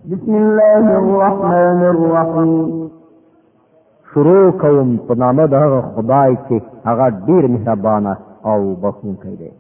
بسم الله الرحمن الرحیم. شروع کوم په نام د هغه خدای چې هغه ډیر مهربانه او بخښونکی دی.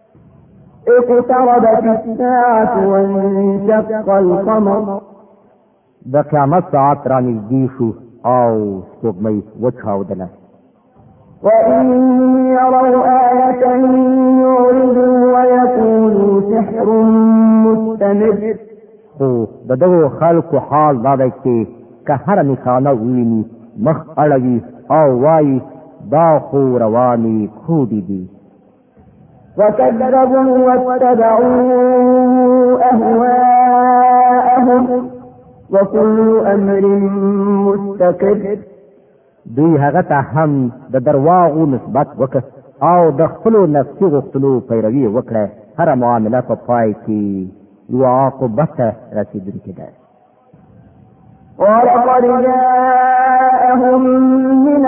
اقتربت الساعة وانشق القمر. د قیامت ساعت را نږدې شو او سپوږمۍ وچاودله. وإن يروا آية يعرضوا ويقولوا سحر مستمر. خو د دغو خلکو حال دا دی چې که هره نښانه وویني مخ اړوي او وایي دا خو روانې کودې دي. وكذبوا واتبعوا أهواءهم وكل أمر مستقر. دوی هغه ته هم د درواغو نسبت وکړ او د خپلو نفسي غوښتنو پیروي وکړه. هره معامله په پای کې یوه عاقبت ته رسېدونکې ده. ولقد جاءهم من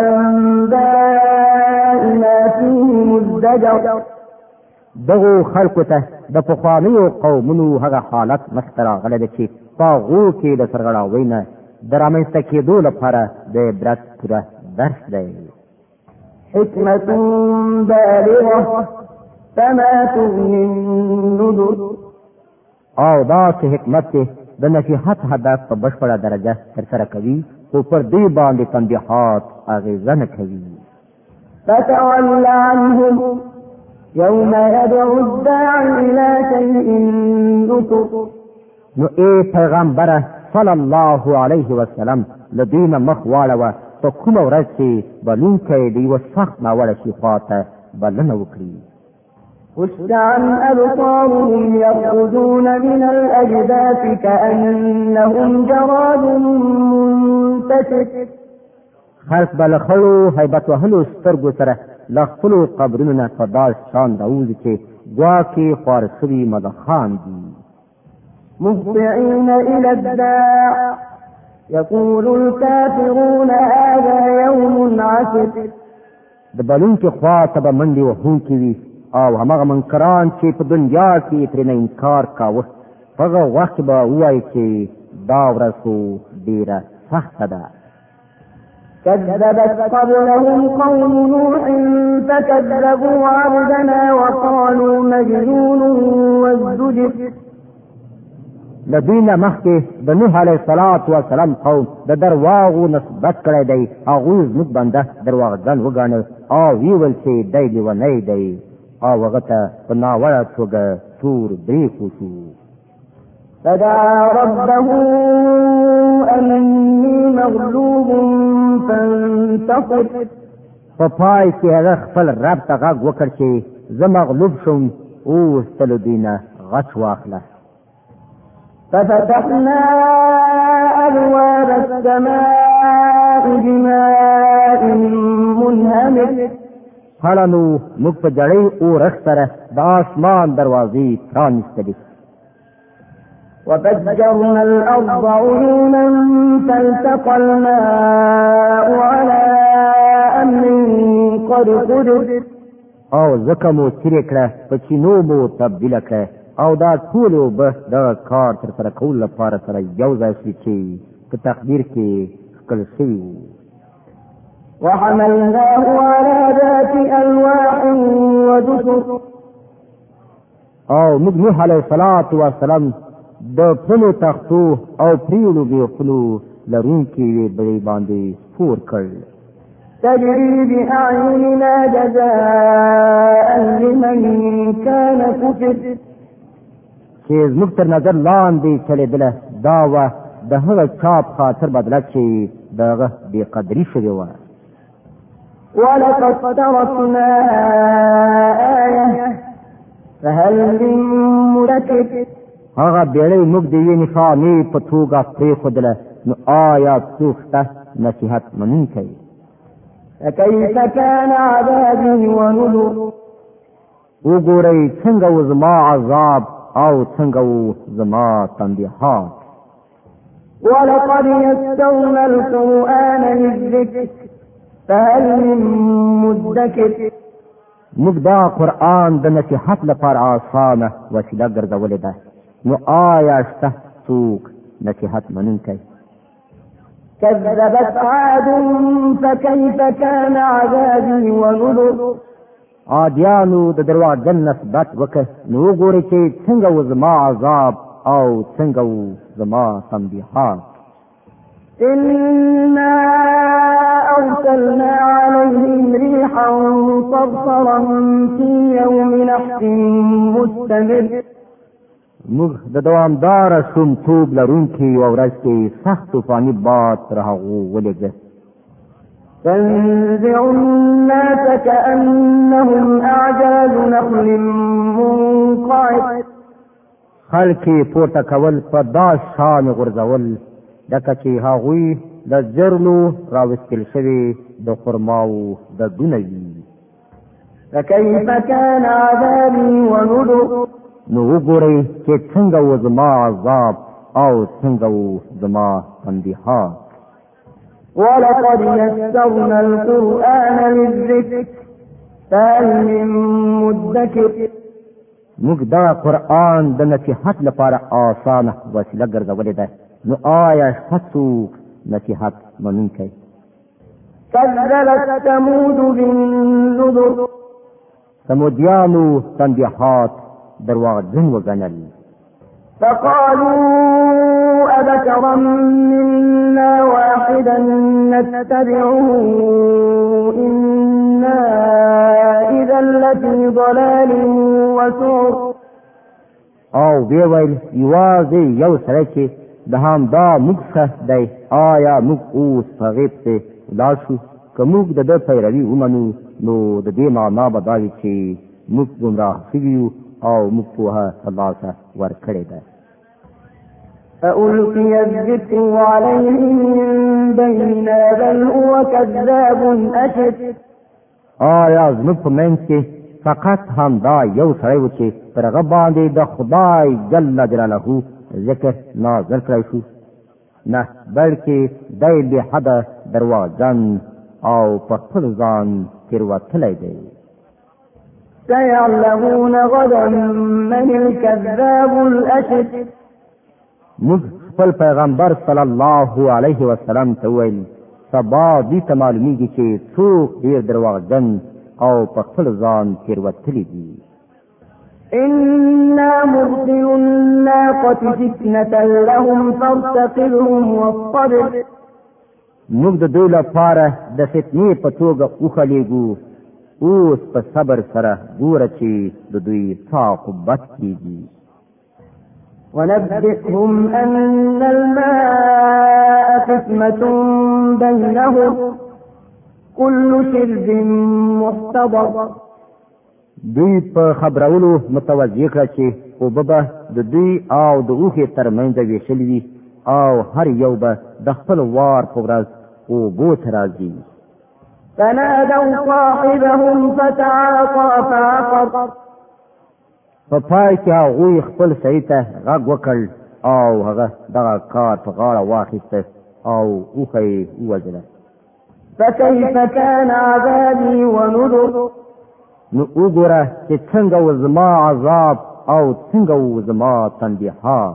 الأنباء ما فيه مزدجر. دغو خلکو ته د پخوانیو قومونو هغه حالت مخته راغلی دی چې په هغو کې د سرغړاوۍ نه د رامنځته کېدو لپاره د عبرت پوره درس دی. حکمة بالغة فما تغني النذر. او دا چې حکمت دی د نصیحت هدف په بشپړه درجه ترسره کوي خو پر دې باندې تنبیحات اغېزه نه کوي. فتول عنهم يوم يدعو الداعي إلى شيء نكر. نو ای پیغمبره صلی الله علیه وسلم له دوی نه مخ واړوه په کومه ورځ چې بلونکی د یوه سخت ناوړه شي خواته بلنه وکړي. خش عن أبصارهم يخرجون من الأجداث كأنهم جراد منتشر. خلق به له خړو هیبت وهلو سترګو سره له خپلو قبرونو نه په داس شان راوځي چې ګواکې خوار شوي ملخان دي. مهطعين إلى الداع يقول الكافرون هذا يوم عسر. د بلونکي خوا ته به منډې وهونکي وي او همغه منکران چې په دنیا کې ترې نه انکار کاوه په هغه وخت کې به ووایي چې دا ورځ خو ډېره سخته ده. كذبت قبلهم قوم نوح فكذبوا عبدنا وقالوا مجنون وازدجر. د دوی نه مخکې د نوح علیه السلام قوم د درواغو نسبت کړی دی. هغوی زموږ بنده درواغجن وګاڼه او ویل چې دی لیونی دی او هغه ته په ناوړه توګه تور برېښو شو. فدعا ربه أني مغلوب فانتصر. په پای کې هغه خپل رب ته غږ وکړ چې زه مغلوب شوم اوس ته له دوی نه غچ واخله. ففتحنا أبواب السماء بماء منهمر. هله نو موږ په جړۍ اورښت سره د آسمان دروازې پرانیستلې. وفجرنا الأرض عيونا فالتقى الماء على أمر قد قدر. او ځکه مو څیرې کړه په چینو مو تبدیله کړه او دا ټولې اوبه دغه کار ترسره کولو لپاره سره یو ځای شوي چې په تقدیر کې ښکل شوي وو. وحملناه على ذات ألواح ودسر. او موږ نوح علیه السلام د پلو تختو او پریړو بیخلو لرونکي بړۍ باندې سپور کړ. تجري بأعيننا جزاء لمن كان كفر. چې زموږ تر نظر لاندې چلېدله دا وه د هغه چا په خاطر بدله چې د هغه بېقدري شوې وه. ولقد تركناها آية فهل من مدكر. هغه بیړۍ موږ د یوې نښانې په توګه پرېښودله نو آیا څوک شته نصیحت منونکی؟ فكيف كان عذابي ونذر. وګورئ څنګه و زما عذاب او څنګه و زما تنبیحات. ولقد يسرنا القرآن للذكر فهل من مدكر. موږ دا قرآن د نصیحت لپاره آسانه وسیله ګرځولې ده نو آیا شته څوک نصیحت منونکی. كذبت عاد فكيف كان عذابي ونذر. عادیانو د درواغجن نسبت وکړ، نو وګورئ چې څنګه و زما عذاب او څنګه و زما تنبیحات. إنا أرسلنا عليهم ريحا صرصرا في يوم نحس مستمر. موږ د دوامداره شومتوب لرونکي یوه ورځ کې سخت طوفاني باد تر هغو ولېږه. تنزع الناس كأنهم أعجاز نخل منقعر. خلک پورته کول په دا شان غورځول لکه چې هغوی د جرلو راوستل شوي د خرماو د ډونه وي. فكيف كان عذابي ونذر. نو وګورئ چې څنګه و زما عذاب او څنګه و زما تنبیحات. ولقد يسرنا القرآن للذكر فهل من مدكر. موږ دا قرآن د نصیحت لپاره آسانه وسیله ګرځولې ده، نو آیا شته څوک نصیحت منونکی؟ كذبت ثمود بالنذر. ثمودیانو تنبیحات درواغجن وګڼل. فقالوا أبشرا منا واحدا نتبعه إنا إذا لفي ضلال وسعر. او وی ویل یوازې یو سړی چې د همدا موږ څخه دی، آیا موږ اوس په غیب پسې ولاړ شو؟ که موږ د ده پیروي ومنو نو د دې معنا به دا وي چې موږ ګمراه شوي یو او موږ پوهه ترلاسه ورکړې ده. فألقي الذكر عليه من بيننا بل هو كذاب أشر. آیا زموږ په منځ کې فقط همدا یو سړی و چې پر هغه باندې د خدای جل جلاله ذکر نازل کړی شو؟ نه، بلکې دی بې حده درواغجن او په خپل ځان تېروتلی دی. سيعلمون غدا من الكذاب الأشر. موږ خپل پیغمبر صلی الله علیه وسلم ته وویل سبا دوی ته معلومیږي چې څوک ډېر درواغجن او په خپل ځان تېروتلی دي. إنا مرسل الناقة فتنة لهم فارتقبهم واصطبر. موږ د دوی لپاره د فتنې په توګه اوښه لېږو، اوس په صبر سره ګوره چې د دوی څه عاقبت کېږي. ونبئهم أن الماء قسمة بينهم كل شرب محتضر. دوی په خبرولو متوجه کړه چې اوبه به د دوی او د اوښې ترمنځ ویشلي وي او هر یو به د خپل وار په ورځ اوبو ته راځي. فنادوا صاحبهم فتعاطى فعقر. په پای کې هغوی خپل سړي ته غږ وکړ او هغه دغه کار په غاړه واخیسته او اوښه یې ووژله. فكيف كان عذابي ونذر. نو وګوره چې څنګه و زما عذاب او څنګه و زما تنبیحات.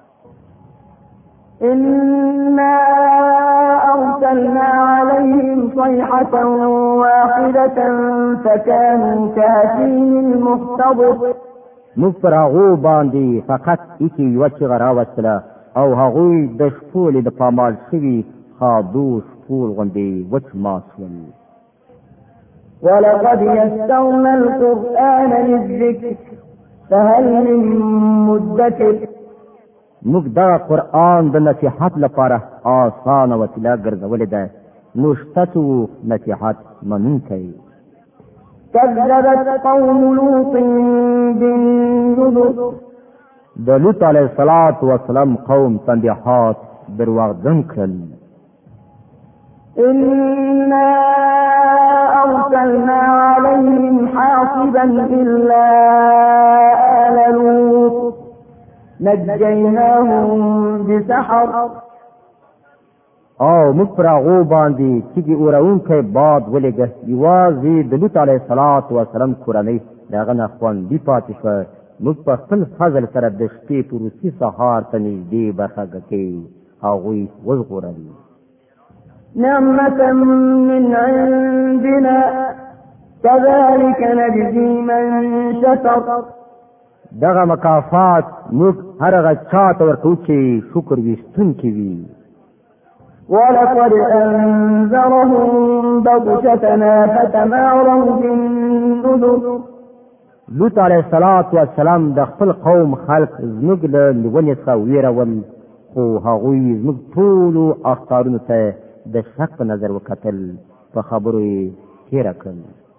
إنا أرسلنا عليهم صيحة واحدة فكانوا كهشيم المحتضر. موږ پر هغو باندې فقط ایکې یوه چغه راوستله او هغوی د شپولې د پامال شوي خادو شپول غوندې وچ مات شول. ولقد يسرنا القرآن للذكر فهل من مدكر. موږ دا قرآن د نصیحت لپاره آسانه وسیله ګرځولې ده، نو شته څوک نصیحت منونکی؟ كذبت قوم لوط بالنذر. د لوط علیه السلام قوم تنبیحات درواغجن کړل. إنا أرسلنا عليهم حاصبا إلا آل لوط نجيناهم بسحر. او موږ پر هغو باندې تیږې اورونکی باد ولېږه، یوازې د لوط علیه السلام کورنۍ د هغه نه خوندي پاتې شوه، موږ په خپل فضل سره د شپې په روسي سهار ته نږدې برخه کې هغوی وژغورل. نعمة من عندنا كذلك نجزي من شكر. دغه مکافات موږ هر هغه چاته ورکوو چې شکر ویستونکي وي. ولقد أنذرهم بطشتنا فتماروا بالنذر. لوط علیه السلام د خپل قوم خلق زموږ له نیونې څخه ویرول، خو هغوی زموږ ټولو اخطارونو ته د شک په نظر وکتل، په خبرو یې تېره کړل.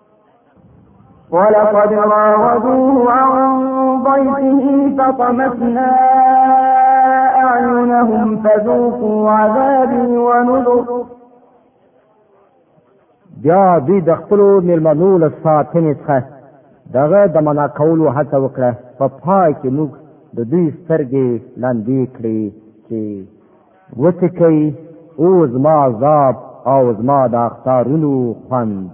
ولقد راودوه عن ضيفه فطمسنا أعينهم فذوقوا عذابي ونذر. بیا دوی د خپلو مېلمنو له ساتنې څخه دغه د منع کولو هڅه وکړه، په پای کې موږ د دوی سترګې لاندې کړې چې وڅکئ او زما عذاب او زما د اخطارونو خوند.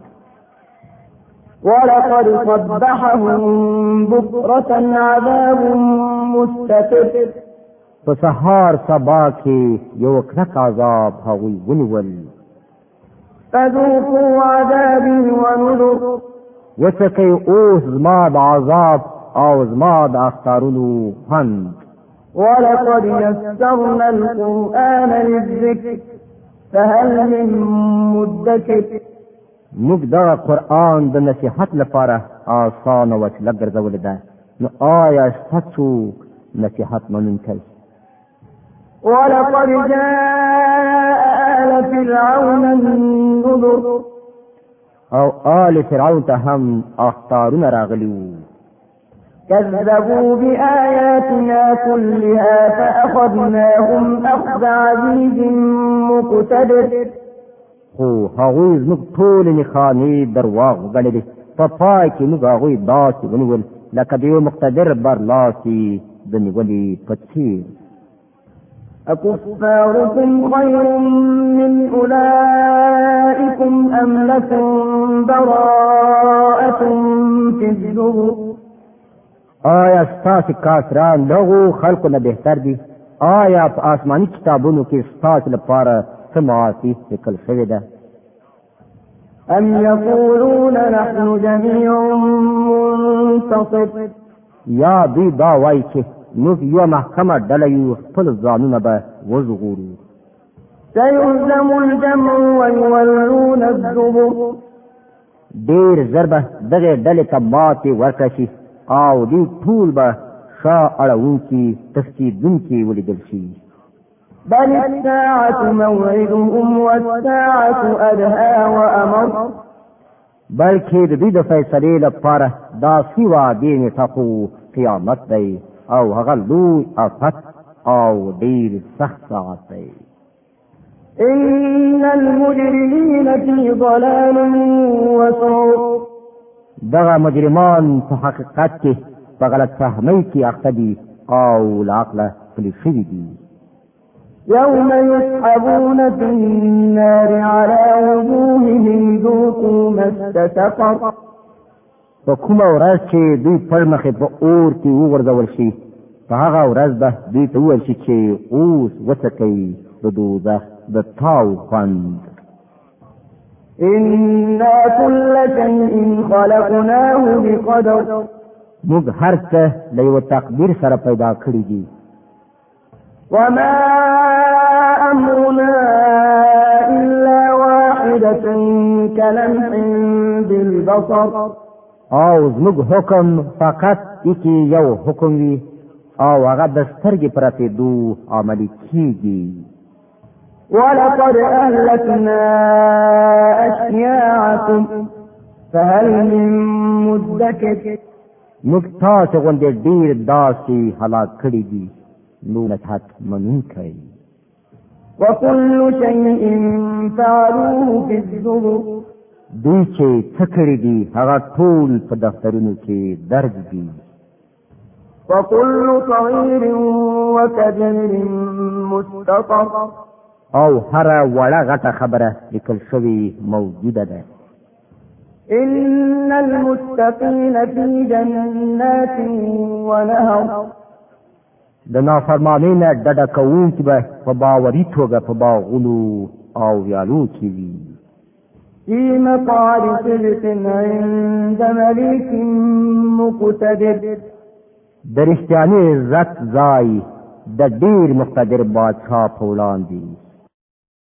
ولقد صبحهم بكرة عذاب مستقر. په سهار سبا کې یو کلک عذاب هغوی ونیول. فذوقوا عذابي ونذر. وڅکئ اوس زما د عذاب او زما د اخطارونو خوند. ولقد يسرنا القرآن للذكر فهل من مدكر. موږ دغه قرآن د نصیحت لپاره آسانه وسیله ګرځولې ده، نو آیا شته څوک نصیحت منونکی؟ ولقد جاء آل فرعون النذر. او آل فرعون ته هم اخطارونه راغلي وو. كذبوا بآياتنا كلها فأخذناهم أخذ عزيز مقتدر. خو هغوی زموږ ټولې نښانې درواغ وګڼلې، په پای کې موږ هغوی داسې ونیول لکه د یو مقتدر برلاسي د نیولې په څېر. أكفاركم خير من أولئكم أم لكم براءة في الزبر. آیا ستاسې کافران دغو خلقو نه بهتر دي؟ آیا په آسماني کتابونو کې ستاسې لپاره څه معافي لیکل شوې ده؟ أم يقولون نحن جميع منتصر. یا دوی دا وایي چې موږ یوه محکمه ډله یو، خپل ځانونه به وژغورو. سيهزم الجمع ويولون الدبر. ډېر ژر به دغې ډلې ته ماتې ورکړه شي او دوی ټول به شا اړوونکي تښتېدونکي ولیدل شي. بل الساعة موعدهم والساعة أدهى وأمر. بلکې د دوی د فیصلې لپاره داسې وعدې نیټه خو قیامت دی، او هغه لوی آفت او ډېر سخت ساعت دی. إن المجرمين في ضلال وسعر. دغه مجرمان په حقیقت کې په غلط فهمۍ کې اخته دي او له عقله پلي شوي دي. يوم يسحبون في النار على وجوههم ذوقوا مس سقر. په کومه ورځ چې دوی پر مخې په اور کې وغورځول شي، په هغه ورځ به دوی ته وویل شي چې اوس وڅکئ د دوزخ د تاو خوند. إنا كل شيء خلقناه بقدر. موږ هر څه له یو تقدیر سره پیدا کړي دي. وما أمرنا إلا واحدة كلمح بالبصر. او زموږ حکم فقط یکی یو حکم وي او هغه د سترګې پرتېدو عملي کېږي. ولقد أهلكنا أشياعكم فهل من مدكر. موږ تاسو غوندې ډېر داسې هلاک کړي دي، نو نصیحت منونکی. وكل شيء فعلوه في الزبر. دوی چې څه کړي دي هغه ټول په دفترونو کې درج دي. وكل صغير وكبير مستطر. او هر وړه غټه خبره لیکل شوی موجوده ده. إن المتقين في جنات ونهر د نافرمانی نه ډډه کوونکي به په باوري توګه په باغونو او ویالو کې وي. في مقعد صدق عند مليك مقتدر د رښتیاني عزت ځای د ډیر مقتدر بادشاہ په وړاندې